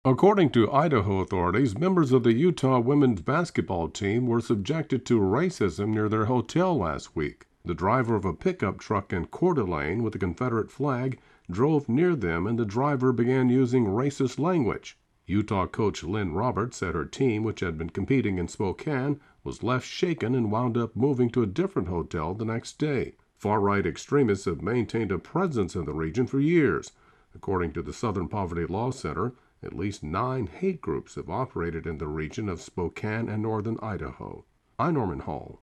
According to Idaho authorities, members of the Utah women's basketball team were subjected to racism near their hotel last week. The driver of a pickup truck in Coeur d'Alene with a Confederate flag drove near them, and the driver began using racist language. Utah coach Lynn Roberts said her team, which had been competing in Spokane, was left shaken and wound up moving to a different hotel the next day. Far-right extremists have maintained a presence in the region for years. According to the Southern Poverty Law Center, at least 9 hate groups have operated in the region of Spokane and northern Idaho. I'm Norman Hall.